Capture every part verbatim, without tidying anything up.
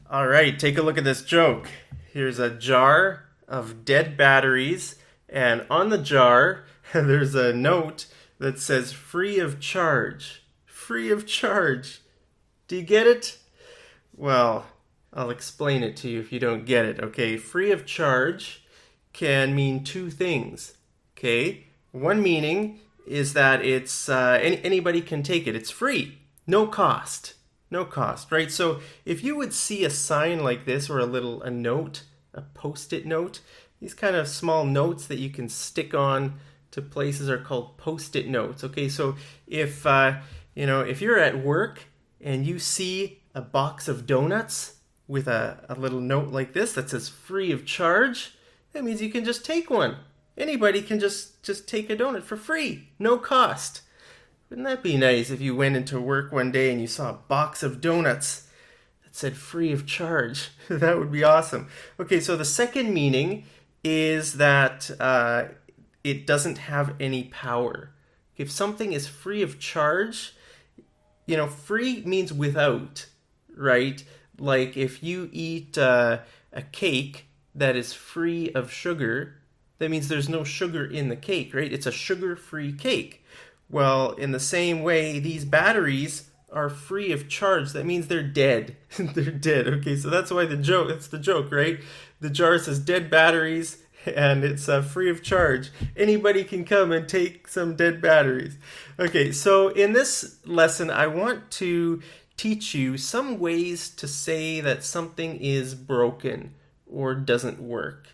All right, take a look at this joke. Here's a jar of dead batteries, and on the jar, there's a note that says free of charge. Free of charge. Do you get it? Well, I'll explain it to you if you don't get it, okay? Free of charge can mean two things, okay? One meaning is that it's uh, any, anybody can take it. It's free, no cost. No cost, right? So if you would see a sign like this or a little a note, a post-it note, these kind of small notes that you can stick on to places are called post-it notes. Okay, so if uh, you know if you're at work and you see a box of donuts with a, a little note like this that says free of charge, that means you can just take one. Anybody can just just take a donut for free, no cost. Wouldn't that be nice if you went into work one day and you saw a box of donuts that said free of charge? That would be awesome. Okay, so the second meaning is that uh, it doesn't have any power. If something is free of charge, you know, free means without, right? Like if you eat uh, a cake that is free of sugar, that means there's no sugar in the cake, right? It's a sugar-free cake. Well, in the same way, these batteries are free of charge. That means they're dead. They're dead. Okay, so that's why the joke, that's the joke, right? The jar says dead batteries and it's uh, free of charge. Anybody can come and take some dead batteries. Okay, so in this lesson, I want to teach you some ways to say that something is broken or doesn't work.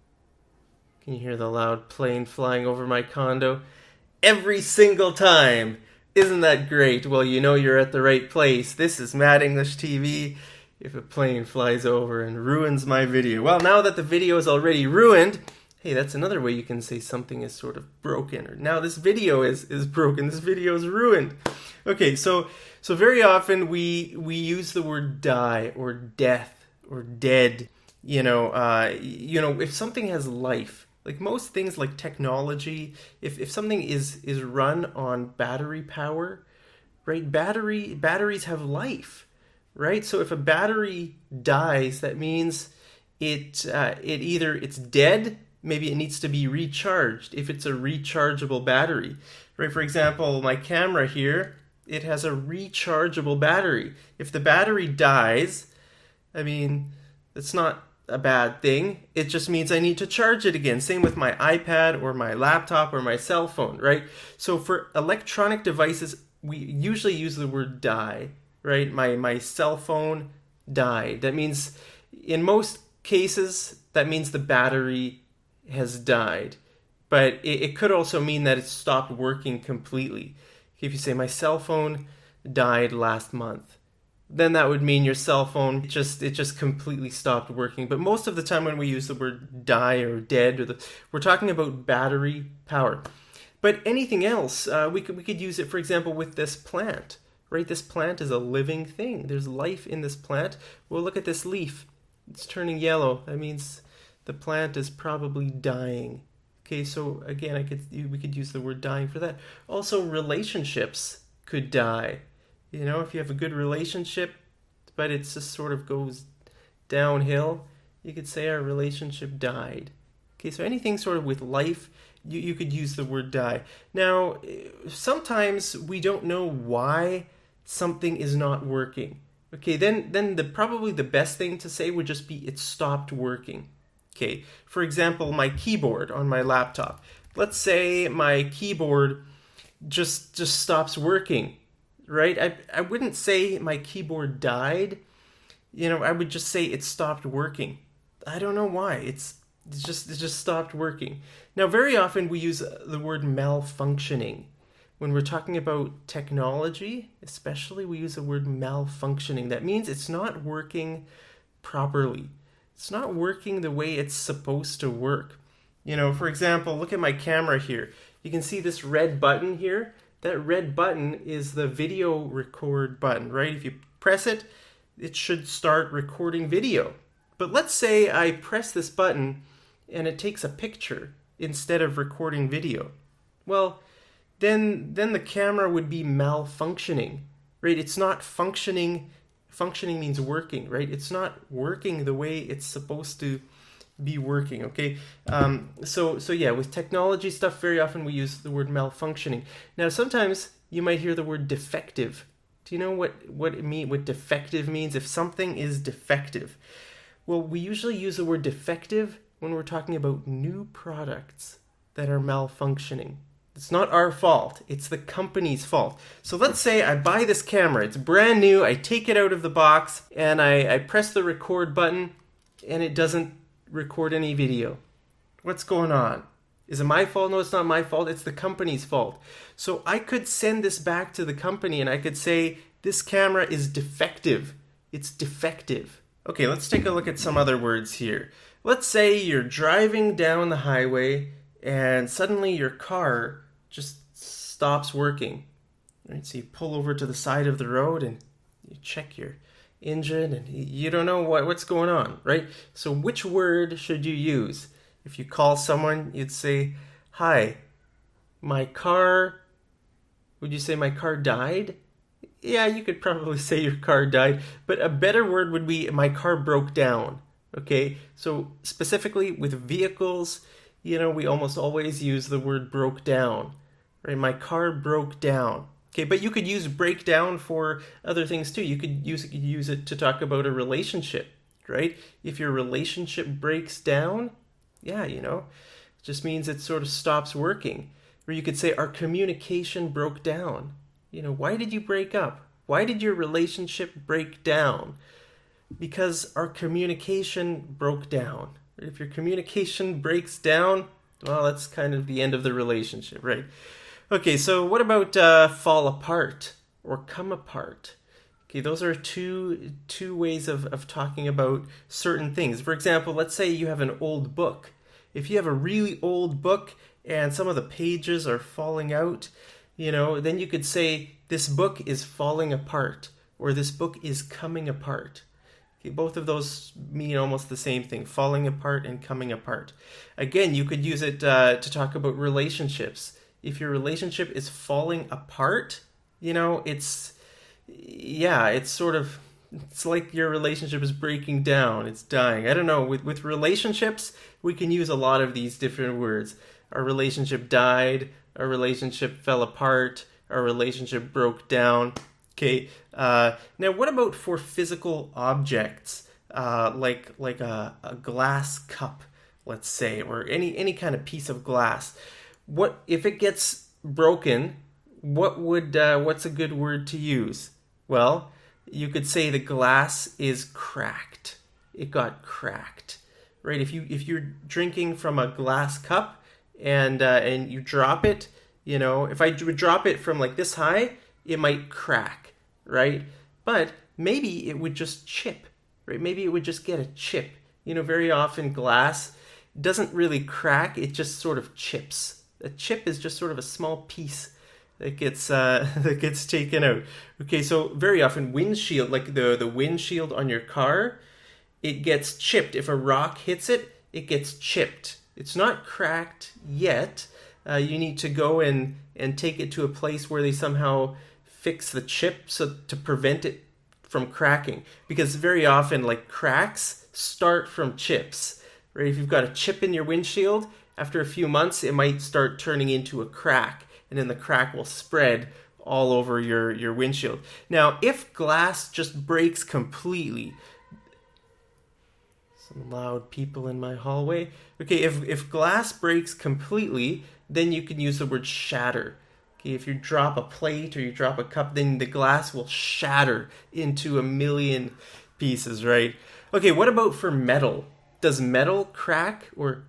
Can you hear the loud plane flying over my condo? Every single time. Isn't that great? Well, you know you're at the right place. This is Mad English T V. If a plane flies over and ruins my video. Well, now that the video is already ruined, hey, that's another way you can say something is sort of broken. Or now this video is, is broken. This video is ruined. Okay, so so very often we we use the word die or death or dead. You know, uh, you know, if something has life. Like most things like technology, if, if something is, is run on battery power, right, battery batteries have life, right? So if a battery dies, that means it uh, it either it's dead, maybe it needs to be recharged if it's a rechargeable battery, right? For example, my camera here, it has a rechargeable battery. If the battery dies, I mean, it's not a bad thing. It just means I need to charge it again. Same with my iPad or my laptop or my cell phone, right? So for electronic devices, we usually use the word die, right? My my cell phone died. That means in most cases, that means the battery has died. But it, it could also mean that it stopped working completely. If you say my cell phone died last month, then that would mean your cell phone just it just completely stopped working. But most of the time when we use the word die or dead, or the, we're talking about battery power. But anything else, uh, we could we could use it, for example, with this plant, right? This plant is a living thing. There's life in this plant. Well, look at this leaf. It's turning yellow. That means the plant is probably dying. Okay, so again, I could we could use the word dying for that. Also, relationships could die. You know, if you have a good relationship, but it just sort of goes downhill, you could say our relationship died. Okay, so anything sort of with life, you, you could use the word die. Now, sometimes we don't know why something is not working. Okay, then then the probably the best thing to say would just be it stopped working. Okay, for example, my keyboard on my laptop. Let's say my keyboard just just stops working. Right? I I wouldn't say my keyboard died. You know, I would just say it stopped working. I don't know why. It's, it's just it just stopped working. Now, very often we use the word malfunctioning. When we're talking about technology, especially, we use the word malfunctioning. That means it's not working properly. It's not working the way it's supposed to work. You know, for example, look at my camera here. You can see this red button here. That red button is the video record button, right? If you press it, it should start recording video. But let's say I press this button and it takes a picture instead of recording video. Well, then then the camera would be malfunctioning, right? It's not functioning Functioning means working, right? It's not working the way it's supposed to be working, okay? Um, so, so yeah, with technology stuff, very often we use the word malfunctioning. Now, sometimes you might hear the word defective. Do you know what, what it mean, what defective means? If something is defective. Well, we usually use the word defective when we're talking about new products that are malfunctioning. It's not our fault. It's the company's fault. So let's say I buy this camera. It's brand new. I take it out of the box and I, I press the record button and it doesn't record any video. What's going on? Is it my fault? No, it's not my fault. It's the company's fault. So I could send this back to the company and I could say, this camera is defective. It's defective. Okay, let's take a look at some other words here. Let's say you're driving down the highway and suddenly your car just stops working. Right? So you pull over to the side of the road and you check your engine and you don't know what, what's going on, right? So which word should you use? If you call someone, you'd say, hi, my car, would you say my car died? Yeah, you could probably say your car died, but a better word would be my car broke down, okay? So specifically with vehicles, you know, we almost always use the word broke down, right? My car broke down. Okay, but you could use breakdown for other things too. You could use it, use it to talk about a relationship, right? If your relationship breaks down, yeah, you know, it just means it sort of stops working. Or you could say our communication broke down. You know, why did you break up? Why did your relationship break down? Because our communication broke down. If your communication breaks down, well, that's kind of the end of the relationship, right? Okay, so what about uh, fall apart or come apart? Okay, those are two two ways of, of talking about certain things. For example, let's say you have an old book. If you have a really old book and some of the pages are falling out, you know, then you could say this book is falling apart or this book is coming apart. Okay, both of those mean almost the same thing, falling apart and coming apart. Again, you could use it uh, to talk about relationships. If your relationship is falling apart, you know, it's, yeah, it's sort of, it's like your relationship is breaking down, it's dying. I don't know, with, with relationships, we can use a lot of these different words. Our relationship died, our relationship fell apart, our relationship broke down. Okay, uh, now what about for physical objects, uh, like like a, a glass cup, let's say, or any, any kind of piece of glass? What if it gets broken? What would uh, what's a good word to use? Well, you could say the glass is cracked. It got cracked, right? If you if you're drinking from a glass cup and uh, and you drop it, you know, if I would drop it from like this high, it might crack, right? But maybe it would just chip, right? Maybe it would just get a chip. You know, very often glass doesn't really crack, it just sort of chips. A chip is just sort of a small piece that gets uh, that gets taken out. Okay, so very often windshield, like the, the windshield on your car, it gets chipped. If a rock hits it, it gets chipped. It's not cracked yet. Uh, you need to go and, and take it to a place where they somehow fix the chip so to prevent it from cracking. Because very often, like, cracks start from chips. Right? If you've got a chip in your windshield, after a few months, it might start turning into a crack, and then the crack will spread all over your, your windshield. Now, if glass just breaks completely, some loud people in my hallway. Okay, if, if glass breaks completely, then you can use the word shatter. Okay, if you drop a plate or you drop a cup, then the glass will shatter into a million pieces, right? Okay, what about for metal? Does metal crack or...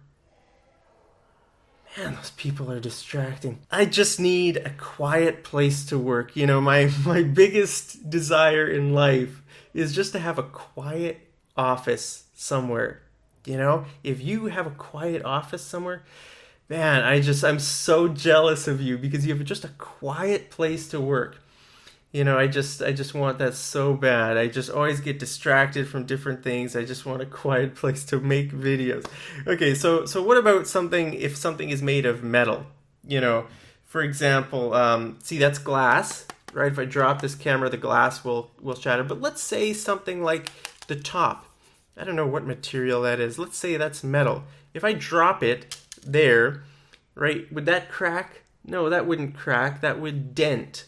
Man, those people are distracting. I just need a quiet place to work. You know, my, my biggest desire in life is just to have a quiet office somewhere. You know, if you have a quiet office somewhere, man, I just, I'm so jealous of you because you have just a quiet place to work. You know, I just, I just want that so bad. I just always get distracted from different things. I just want a quiet place to make videos. Okay, so, so what about something, if something is made of metal? You know, for example, um, see, that's glass. right? If I drop this camera, the glass will, will shatter. But let's say something like the top. I don't know what material that is. Let's say that's metal. If I drop it there, right, would that crack? No, that wouldn't crack. That would dent.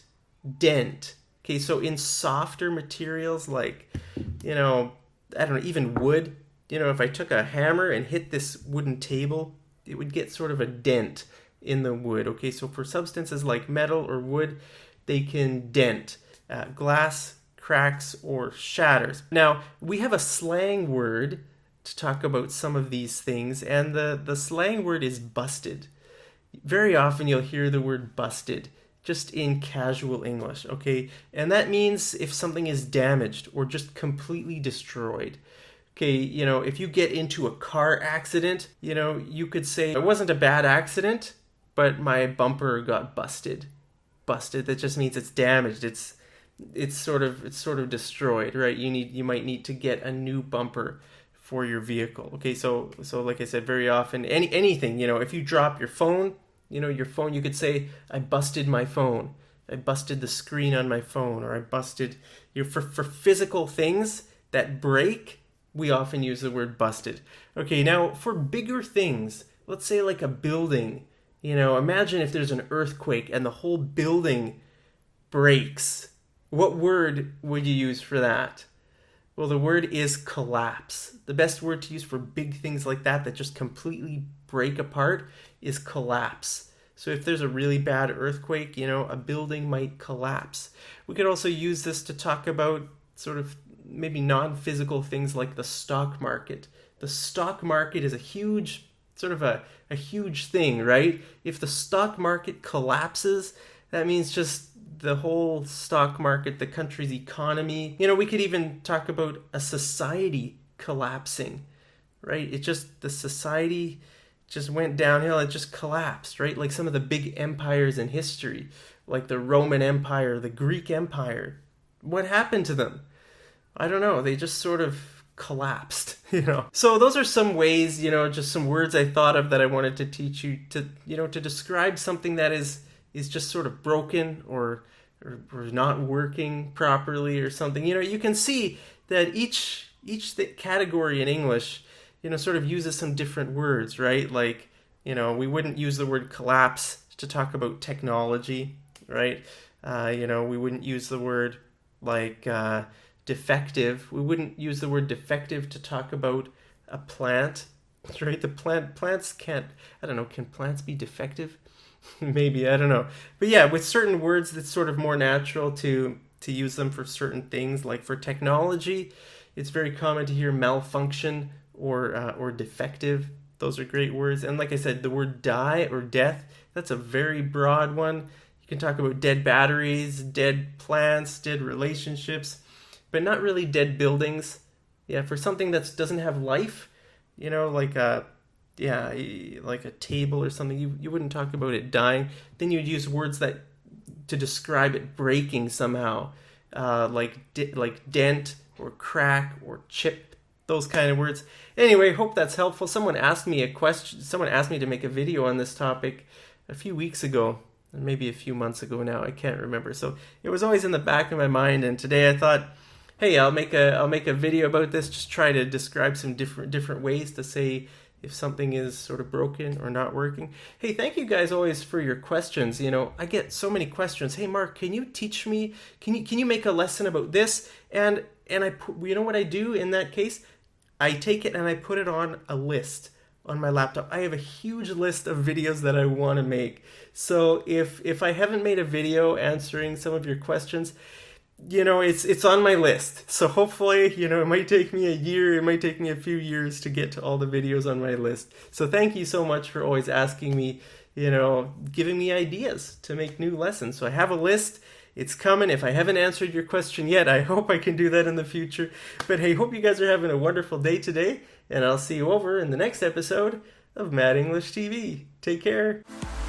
Dent. Okay, so in softer materials like, you know, I don't know, even wood, you know, if I took a hammer and hit this wooden table, it would get sort of a dent in the wood. Okay, so for substances like metal or wood, they can dent. Uh, glass cracks or shatters. Now, we have a slang word to talk about some of these things, and the, the slang word is busted. Very often you'll hear the word busted just in casual English, okay? And that means if something is damaged or just completely destroyed. Okay, you know, if you get into a car accident, you know, you could say, it wasn't a bad accident, but my bumper got busted. Busted, that just means it's damaged. It's it's sort of it's sort of destroyed, right? You need you might need to get a new bumper for your vehicle. Okay, so so like I said, very often any anything, you know, if you drop your phone, you know, your phone, you could say, I busted my phone. I busted the screen on my phone, or I busted, you know, for for physical things that break, we often use the word busted. Okay, now for bigger things, let's say like a building, you know, imagine if there's an earthquake and the whole building breaks. What word would you use for that? Well, the word is collapse. The best word to use for big things like that that just completely break apart is collapse. So if there's a really bad earthquake, you know, a building might collapse. We could also use this to talk about sort of maybe non-physical things like the stock market. The stock market is a huge, sort of a, a huge thing, right? If the stock market collapses, that means just the whole stock market, the country's economy. You know, we could even talk about a society collapsing, right? It just, the society just went downhill. It just collapsed, right? Like some of the big empires in history, like the Roman Empire, the Greek Empire. What happened to them? I don't know. They just sort of collapsed, you know. So those are some ways, you know, just some words I thought of that I wanted to teach you to, you know, to describe something that is is just sort of broken or, or or not working properly or something. You know, you can see that each each th- category in English, you know, sort of uses some different words, right? Like, you know, we wouldn't use the word collapse to talk about technology, right? Uh, you know, we wouldn't use the word like uh, defective. We wouldn't use the word defective to talk about a plant, right? The plant plants can't, I don't know, can plants be defective? Maybe, I don't know. But yeah, with certain words, it's sort of more natural to to use them for certain things. Like for technology, it's very common to hear malfunction or uh, or defective. Those are great words. And like I said, the word die or death, that's a very broad one. You can talk about dead batteries, dead plants, dead relationships, but not really dead buildings. Yeah, for something that doesn't have life, you know, like a yeah, like a table or something, you, you wouldn't talk about it dying. Then you'd use words that to describe it breaking somehow, uh, like di- like dent or crack or chip, those kind of words. Anyway, hope that's helpful. Someone asked me a question. Someone asked me to make a video on this topic a few weeks ago, maybe a few months ago now. I can't remember. So it was always in the back of my mind, and today I thought, hey, I'll make a I'll make a video about this. Just try to describe some different different ways to say if something is sort of broken or not working. Hey, thank you guys always for your questions. You know, I get so many questions. Hey, Mark, can you teach me? Can you can you make a lesson about this? And and I put, you know what I do in that case? I take it and I put it on a list on my laptop. I have a huge list of videos that I want to make. So if if I haven't made a video answering some of your questions, you know, it's it's on my list. So hopefully, you know, it might take me a year, it might take me a few years to get to all the videos on my list. So thank you so much for always asking me, you know, giving me ideas to make new lessons. So I have a list. It's coming. If I haven't answered your question yet, I hope I can do that in the future. But hey, hope you guys are having a wonderful day today, and I'll see you over in the next episode of Mad English T V. Take care.